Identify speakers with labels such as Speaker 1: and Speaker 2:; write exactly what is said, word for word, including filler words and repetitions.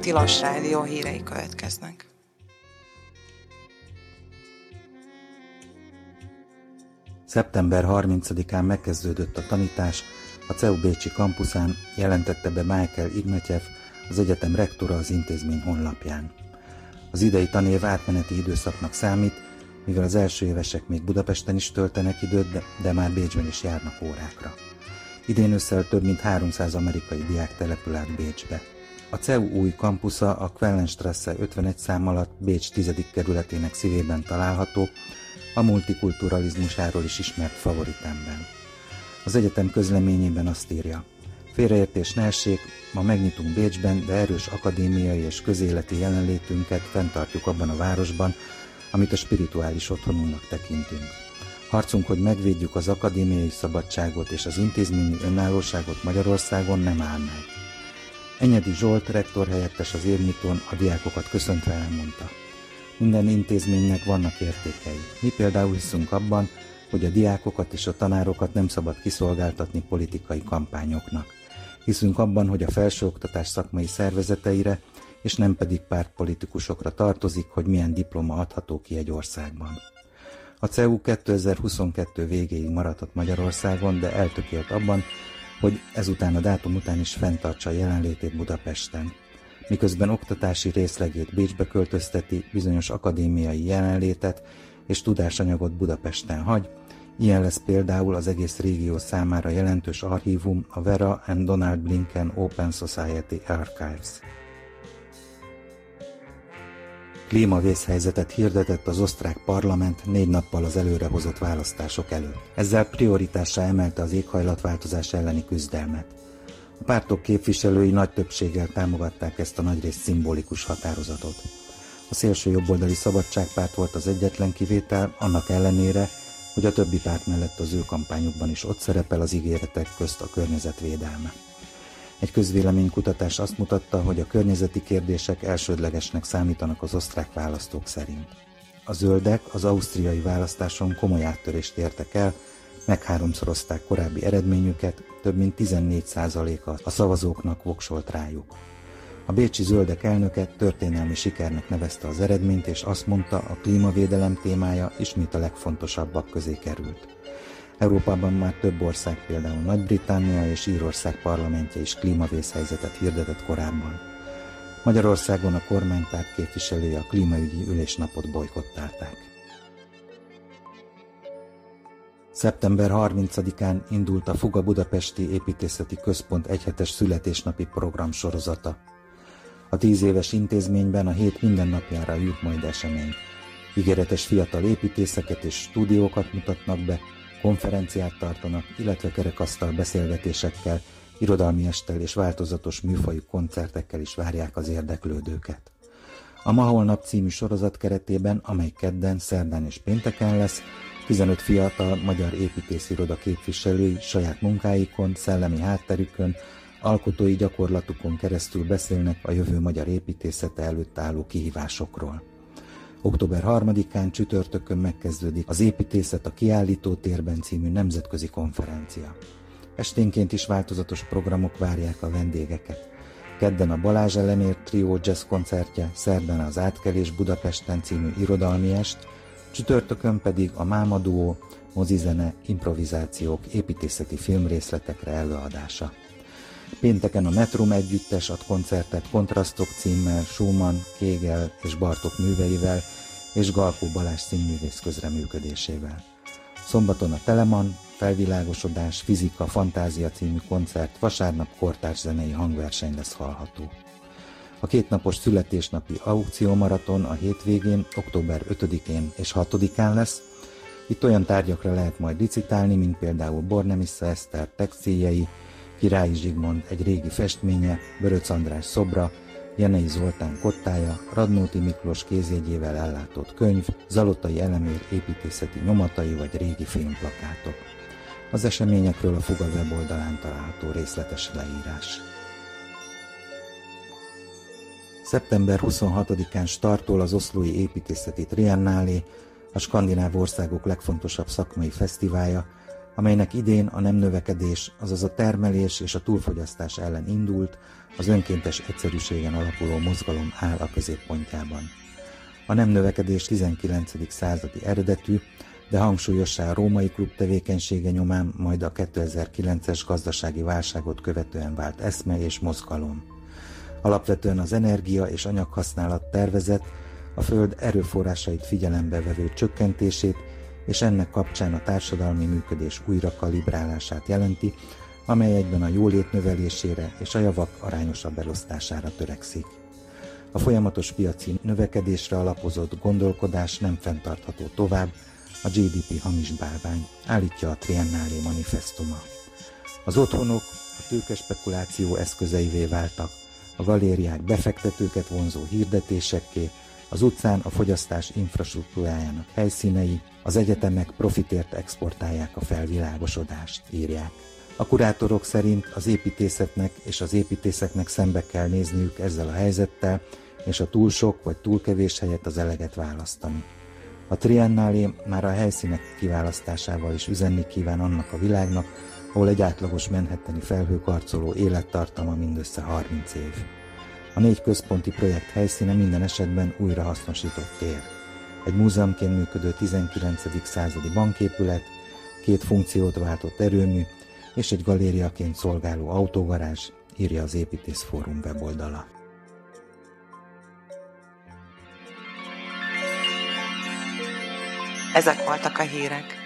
Speaker 1: Tilos Rádió hírei következnek.
Speaker 2: szeptember harmincadikán megkezdődött a tanítás a cé e u bécsi kampuszán, jelentette be Michael Ignatyev, az egyetem rektora az intézmény honlapján. Az idei tanév átmeneti időszaknak számít, mivel az első évesek még Budapesten is töltenek időt, de, de már Bécsben is járnak órákra. Idén ősszel több mint háromszáz amerikai diák települ át Bécsbe. A cé e u új kampusza a Quellenstrasse ötvenegy szám alatt Bécs tizedik kerületének szívében található, a multikulturalizmusáról is ismert Favoritemben. Az egyetem közleményében azt írja: félreértés ne essék, ma megnyitunk Bécsben, de erős akadémiai és közéleti jelenlétünket fenntartjuk abban a városban, amit a spirituális otthonunknak tekintünk. Harcunk, hogy megvédjük az akadémiai szabadságot és az intézményi önállóságot Magyarországon nem áll meg. Enyedi Zsolt, rektor helyettes az évnyitón a diákokat köszöntve elmondta: minden intézménynek vannak értékei. Mi például hiszünk abban, hogy a diákokat és a tanárokat nem szabad kiszolgáltatni politikai kampányoknak. Hiszünk abban, hogy a felsőoktatás szakmai szervezeteire, és nem pedig pártpolitikusokra tartozik, hogy milyen diploma adható ki egy országban. A cé e u kétezer-huszonkettő végéig maradhat Magyarországon, de eltökélt abban, hogy ezután a dátum után is fenntartsa jelenlétét Budapesten. Miközben oktatási részlegét Bécsbe költözteti, bizonyos akadémiai jelenlétet és tudásanyagot Budapesten hagy. Ilyen lesz például az egész régió számára jelentős archívum, a Vera and Donald Blinken Open Society Archives. Klímavészhelyzetet hirdetett az osztrák parlament négy nappal az előrehozott választások előtt. Ezzel prioritássá emelte az éghajlatváltozás elleni küzdelmet. A pártok képviselői nagy többséggel támogatták ezt a nagyrészt szimbolikus határozatot. A szélső jobboldali Szabadságpárt volt az egyetlen kivétel, annak ellenére, hogy a többi párt mellett az ő kampányukban is ott szerepel az ígéretek közt a környezetvédelme. Egy közvéleménykutatás azt mutatta, hogy a környezeti kérdések elsődlegesnek számítanak az osztrák választók szerint. A zöldek az ausztriai választáson komoly áttörést értek el, megháromszorozták korábbi eredményüket, több mint tizennégy százaléka a szavazóknak voksolt rájuk. A bécsi zöldek elnöke történelmi sikernek nevezte az eredményt, és azt mondta, a klímavédelem témája ismét a legfontosabbak közé került. Európában már több ország, például Nagy-Britannia és Írország parlamentje is klímavészhelyzetet hirdetett korábban. Magyarországon a kormánypárt képviselői a klímaügyi ülésnapot bojkottálták. szeptember harmincadikán indult a Fuga Budapesti Építészeti Központ egyhetes születésnapi program sorozata. A tíz éves intézményben a hét minden napjára jut majd esemény. Ígéretes fiatal építészeket és stúdiókat mutatnak be, konferenciát tartanak, illetve kerekasztal beszélgetésekkel, irodalmi esttel és változatos műfajú koncertekkel is várják az érdeklődőket. A Ma Holnap című sorozat keretében, amely kedden, szerdán és pénteken lesz, tizenöt fiatal magyar építésziroda képviselői saját munkáikon, szellemi hátterükön, alkotói gyakorlatukon keresztül beszélnek a jövő magyar építészete előtt álló kihívásokról. október harmadikán csütörtökön megkezdődik az Építészet a Kiállítótérben című nemzetközi konferencia. Esténként is változatos programok várják a vendégeket. Kedden a Balázs Elemér Trió jazz koncertje, szerdán az Átkelés Budapesten című irodalmi est, csütörtökön pedig a Máma Duó, mozizene, improvizációk, építészeti filmrészletekre előadása. Pénteken a Metrum együttes ad koncertet Kontrasztok címmel, Schumann, Kégel és Bartók műveivel és Galkó Balázs színművész közreműködésével. Szombaton a Telemann, Felvilágosodás, Fizika, Fantázia című koncert, vasárnap kortárs zenei hangverseny lesz hallható. A kétnapos születésnapi aukciómaraton a hétvégén, október ötödikén és hatodikán lesz. Itt olyan tárgyakra lehet majd licitálni, mint például Bornemissza Eszter textiljei, Királyi Zsigmond egy régi festménye, Böröc András szobra, Jenei Zoltán kottája, Radnóti Miklós kézjegyével ellátott könyv, Zalotai Elemér építészeti nyomatai vagy régi filmplakátok. Az eseményekről a Fuga weboldalán található részletes leírás. szeptember huszonhatodikán startol az Oszlói Építészeti Triennálé, a skandináv országok legfontosabb szakmai fesztiválja, amelynek idén a nem növekedés, azaz a termelés és a túlfogyasztás ellen indult, az önkéntes egyszerűségen alapuló mozgalom áll a középpontjában. A nem növekedés tizenkilencedik századi eredetű, de hangsúlyossá a római klub tevékenysége nyomán majd a kétezer-kilences gazdasági válságot követően vált eszme és mozgalom. Alapvetően az energia és anyaghasználat tervezet a föld erőforrásait figyelembe vevő csökkentését és ennek kapcsán a társadalmi működés újra kalibrálását jelenti, amely egyben a jólét növelésére és a javak arányosabb elosztására törekszik. A folyamatos piaci növekedésre alapozott gondolkodás nem fenntartható tovább, a gé dé pé hamis bálvány, állítja a Triennale manifestuma. Az otthonok a tőkespekuláció eszközeivé váltak, a galériák befektetőket vonzó hirdetésekké, az utcán a fogyasztás infrastruktúrájának helyszínei, az egyetemek profitért exportálják a felvilágosodást, írják. A kurátorok szerint az építészetnek és az építészeknek szembe kell nézniük ezzel a helyzettel, és a túl sok vagy túl kevés helyett az eleget választani. A Triennale már a helyszínek kiválasztásával is üzenni kíván annak a világnak, ahol egy átlagos manhattani felhőkarcoló élettartama mindössze harminc év. A négy központi projekt helyszíne minden esetben újrahasznosított tér. Egy múzeumként működő tizenkilencedik századi banképület, két funkciót váltott erőmű és egy galériaként szolgáló autógarázs, írja az Építészfórum weboldala.
Speaker 1: Ezek voltak a hírek.